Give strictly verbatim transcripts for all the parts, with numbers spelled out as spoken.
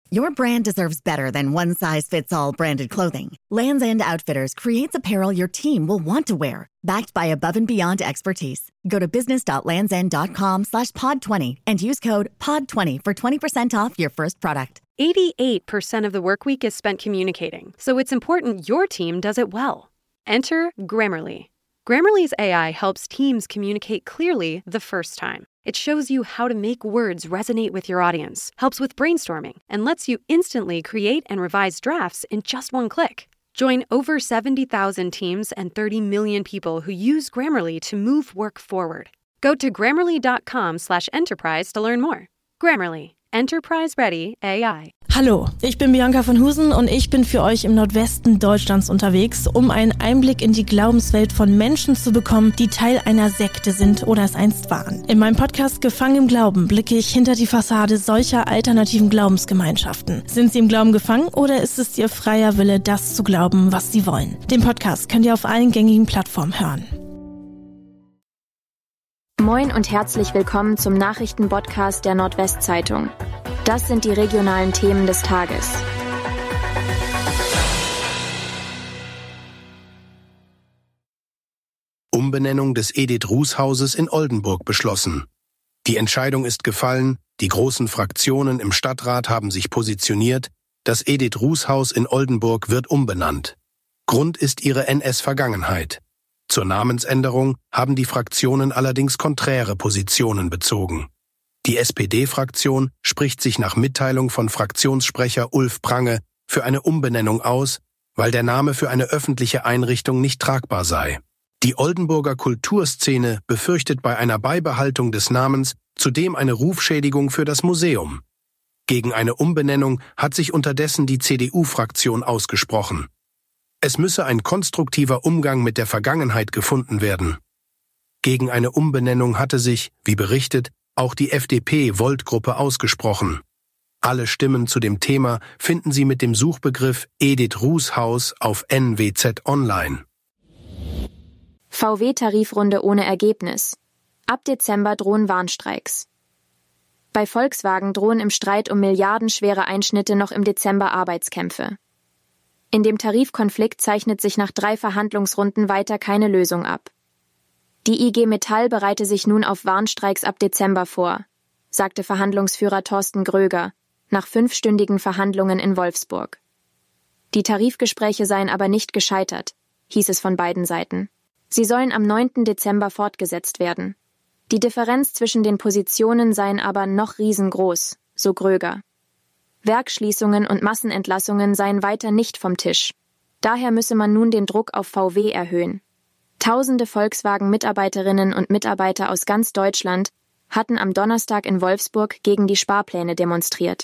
Your brand deserves better than one-size-fits-all branded clothing. Lands' End Outfitters creates apparel your team will want to wear, backed by above-and-beyond expertise. Go to business.landsend.com slash pod 20 and use code pod twenty for twenty percent off your first product. eighty-eight percent of the work week is spent communicating, so it's important your team does it well. Enter Grammarly. Grammarly's A I helps teams communicate clearly the first time. It shows you how to make words resonate with your audience, helps with brainstorming, and lets you instantly create and revise drafts in just one click. Join over seventy thousand teams and thirty million people who use Grammarly to move work forward. Go to grammarly.com slash enterprise to learn more. Grammarly. Enterprise-ready A I. Hallo, ich bin Bianca von Husen und ich bin für euch im Nordwesten Deutschlands unterwegs, um einen Einblick in die Glaubenswelt von Menschen zu bekommen, die Teil einer Sekte sind oder es einst waren. In meinem Podcast Gefangen im Glauben blicke ich hinter die Fassade solcher alternativen Glaubensgemeinschaften. Sind sie im Glauben gefangen oder ist es ihr freier Wille, das zu glauben, was sie wollen? Den Podcast könnt ihr auf allen gängigen Plattformen hören. Moin und herzlich willkommen zum Nachrichtenpodcast der Nordwestzeitung. Das sind die regionalen Themen des Tages. Umbenennung des Edith-Ruß-Hauses in Oldenburg beschlossen. Die Entscheidung ist gefallen, die großen Fraktionen im Stadtrat haben sich positioniert, das Edith-Ruß-Haus in Oldenburg wird umbenannt. Grund ist ihre N S-Vergangenheit. Zur Namensänderung haben die Fraktionen allerdings konträre Positionen bezogen. Die S P D-Fraktion spricht sich nach Mitteilung von Fraktionssprecher Ulf Prange für eine Umbenennung aus, weil der Name für eine öffentliche Einrichtung nicht tragbar sei. Die Oldenburger Kulturszene befürchtet bei einer Beibehaltung des Namens zudem eine Rufschädigung für das Museum. Gegen eine Umbenennung hat sich unterdessen die C D U-Fraktion ausgesprochen. Es müsse ein konstruktiver Umgang mit der Vergangenheit gefunden werden. Gegen eine Umbenennung hatte sich, wie berichtet, auch die F D P-Volt-Gruppe ausgesprochen. Alle Stimmen zu dem Thema finden Sie mit dem Suchbegriff Edith-Ruß-Haus auf N W Z Online. V W-Tarifrunde ohne Ergebnis. Ab Dezember drohen Warnstreiks. Bei Volkswagen drohen im Streit um milliardenschwere Einschnitte noch im Dezember Arbeitskämpfe. In dem Tarifkonflikt zeichnet sich nach drei Verhandlungsrunden weiter keine Lösung ab. Die I G Metall bereite sich nun auf Warnstreiks ab Dezember vor, sagte Verhandlungsführer Thorsten Gröger nach fünfstündigen Verhandlungen in Wolfsburg. Die Tarifgespräche seien aber nicht gescheitert, hieß es von beiden Seiten. Sie sollen am neunten Dezember fortgesetzt werden. Die Differenz zwischen den Positionen seien aber noch riesengroß, so Gröger. Werksschließungen und Massenentlassungen seien weiter nicht vom Tisch. Daher müsse man nun den Druck auf V W erhöhen. Tausende Volkswagen-Mitarbeiterinnen und Mitarbeiter aus ganz Deutschland hatten am Donnerstag in Wolfsburg gegen die Sparpläne demonstriert.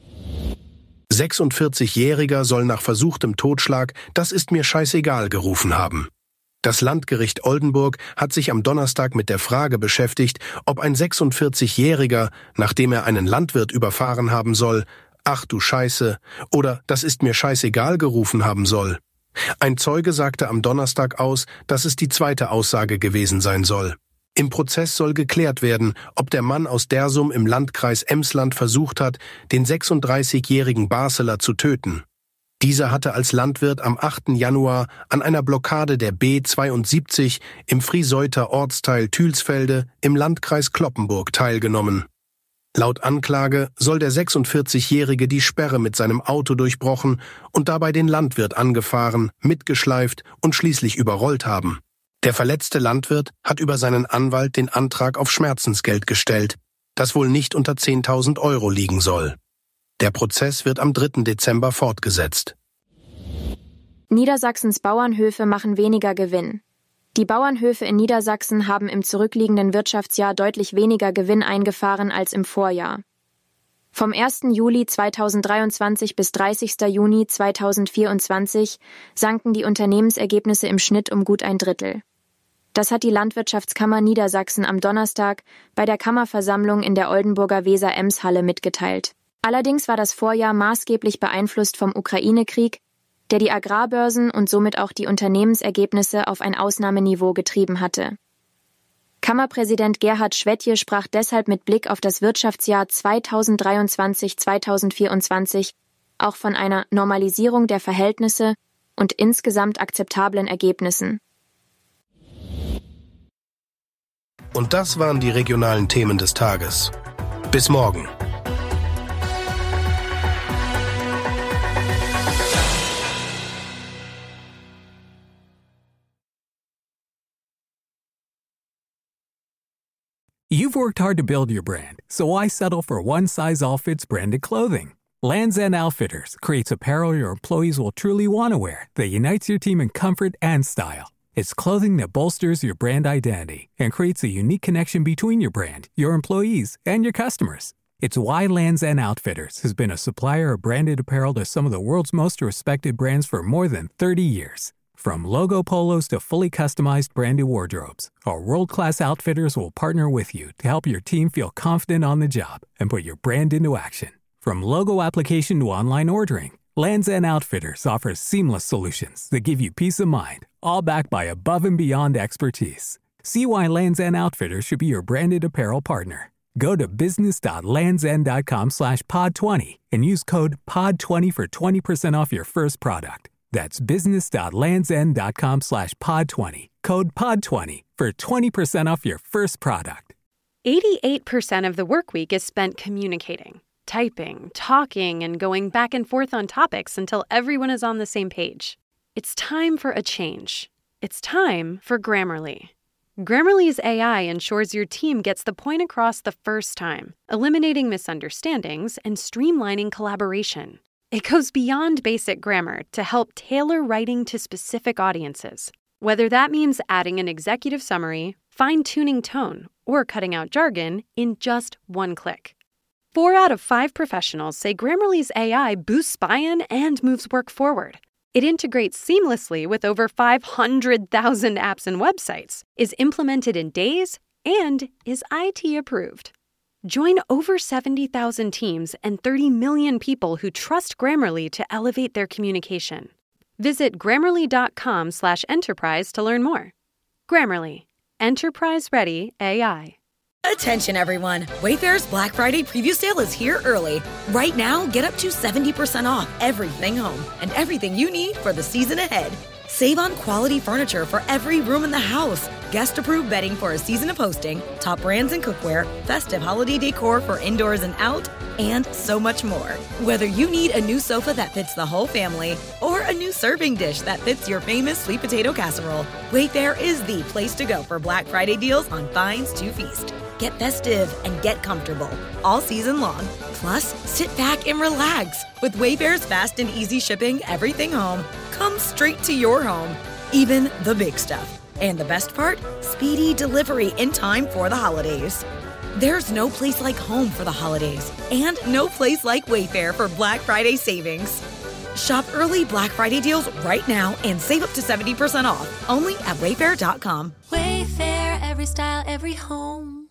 sechsundvierzigjähriger soll nach versuchtem Totschlag „Das ist mir scheißegal" gerufen haben. Das Landgericht Oldenburg hat sich am Donnerstag mit der Frage beschäftigt, ob ein sechsundvierzigjähriger, nachdem er einen Landwirt überfahren haben soll, „Ach du Scheiße" oder „Das ist mir scheißegal" gerufen haben soll. Ein Zeuge sagte am Donnerstag aus, dass es die zweite Aussage gewesen sein soll. Im Prozess soll geklärt werden, ob der Mann aus Dersum im Landkreis Emsland versucht hat, den sechsunddreißigjährigen Barseler zu töten. Dieser hatte als Landwirt am achten Januar an einer Blockade der B zweiundsiebzig im Frieseuter Ortsteil Thülsfelde im Landkreis Cloppenburg teilgenommen. Laut Anklage soll der sechsundvierzigjährige die Sperre mit seinem Auto durchbrochen und dabei den Landwirt angefahren, mitgeschleift und schließlich überrollt haben. Der verletzte Landwirt hat über seinen Anwalt den Antrag auf Schmerzensgeld gestellt, das wohl nicht unter zehntausend Euro liegen soll. Der Prozess wird am dritten Dezember fortgesetzt. Niedersachsens Bauernhöfe machen weniger Gewinn. Die Bauernhöfe in Niedersachsen haben im zurückliegenden Wirtschaftsjahr deutlich weniger Gewinn eingefahren als im Vorjahr. Vom ersten Juli zweitausenddreiundzwanzig bis dreißigsten Juni zweitausendvierundzwanzig sanken die Unternehmensergebnisse im Schnitt um gut ein Drittel. Das hat die Landwirtschaftskammer Niedersachsen am Donnerstag bei der Kammerversammlung in der Oldenburger Weser-Ems-Halle mitgeteilt. Allerdings war das Vorjahr maßgeblich beeinflusst vom Ukraine-Krieg, der die Agrarbörsen und somit auch die Unternehmensergebnisse auf ein Ausnahmeniveau getrieben hatte. Kammerpräsident Gerhard Schwedtje sprach deshalb mit Blick auf das Wirtschaftsjahr zweitausenddreiundzwanzig zweitausendvierundzwanzig auch von einer Normalisierung der Verhältnisse und insgesamt akzeptablen Ergebnissen. Und das waren die regionalen Themen des Tages. Bis morgen. You've worked hard to build your brand, so why settle for one-size-all-fits branded clothing? Lands' End Outfitters creates apparel your employees will truly want to wear that unites your team in comfort and style. It's clothing that bolsters your brand identity and creates a unique connection between your brand, your employees, and your customers. It's why Lands' End Outfitters has been a supplier of branded apparel to some of the world's most respected brands for more than thirty years. From logo polos to fully customized branded wardrobes, our world-class outfitters will partner with you to help your team feel confident on the job and put your brand into action. From logo application to online ordering, Lands' End Outfitters offers seamless solutions that give you peace of mind, all backed by above-and-beyond expertise. See why Lands' End Outfitters should be your branded apparel partner. Go to business.landsend.com slash pod 20 and use code pod twenty for twenty percent off your first product. That's business.landsend.com slash pod 20. Code pod twenty for twenty percent off your first product. eighty-eight percent of the work week is spent communicating, typing, talking, and going back and forth on topics until everyone is on the same page. It's time for a change. It's time for Grammarly. Grammarly's A I ensures your team gets the point across the first time, eliminating misunderstandings and streamlining collaboration. It goes beyond basic grammar to help tailor writing to specific audiences, whether that means adding an executive summary, fine-tuning tone, or cutting out jargon in just one click. Four out of five professionals say Grammarly's A I boosts buy-in and moves work forward. It integrates seamlessly with over five hundred thousand apps and websites, is implemented in days, and is I T approved. Join over seventy thousand teams and thirty million people who trust Grammarly to elevate their communication. Visit grammarly.com slash enterprise to learn more. Grammarly. Enterprise-ready A I. Attention, everyone. Wayfair's Black Friday preview sale is here early. Right now, get up to seventy percent off everything home and everything you need for the season ahead. Save on quality furniture for every room in the house, guest-approved bedding for a season of hosting, top brands and cookware, festive holiday decor for indoors and out, and so much more. Whether you need a new sofa that fits the whole family or a new serving dish that fits your famous sweet potato casserole, Wayfair is the place to go for Black Friday deals on finds to feast. Get festive and get comfortable all season long. Plus, sit back and relax. With Wayfair's fast and easy shipping, everything home comes straight to your home, even the big stuff. And the best part? Speedy delivery in time for the holidays. There's no place like home for the holidays, and no place like Wayfair for Black Friday savings. Shop early Black Friday deals right now and save up to seventy percent off, only at wayfair dot com. Wayfair, every style, every home.